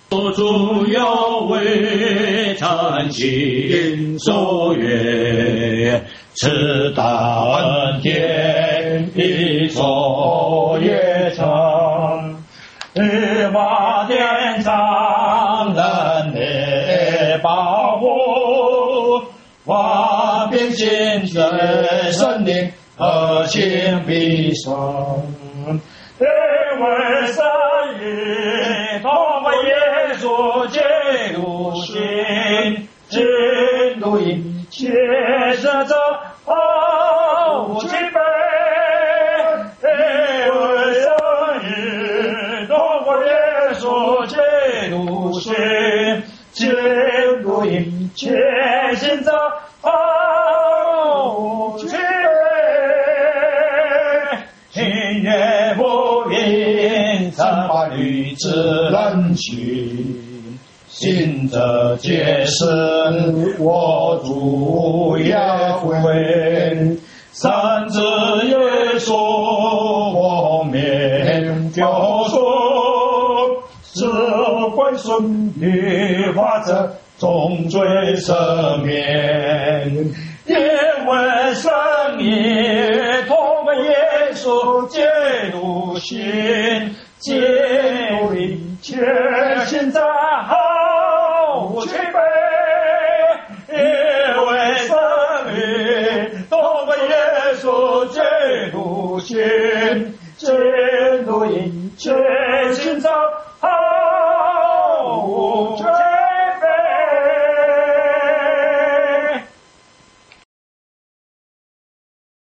主有为诚心所愿，此大恩典的作业成，日华殿上人的保护，万变心随圣灵和心必生，因为生意同为耶稣基督心，进入一切使者无谦卑，因为生意同为耶稣基督心，进入一切行者无谦卑，因也不因三法律之人群，信者皆是我主耶稣，三子耶稣我免救赎，是归顺律法者重罪赦免，因为生命同为耶稣基督心，进入一切行者无谦卑，因为生命同为耶稣基督心。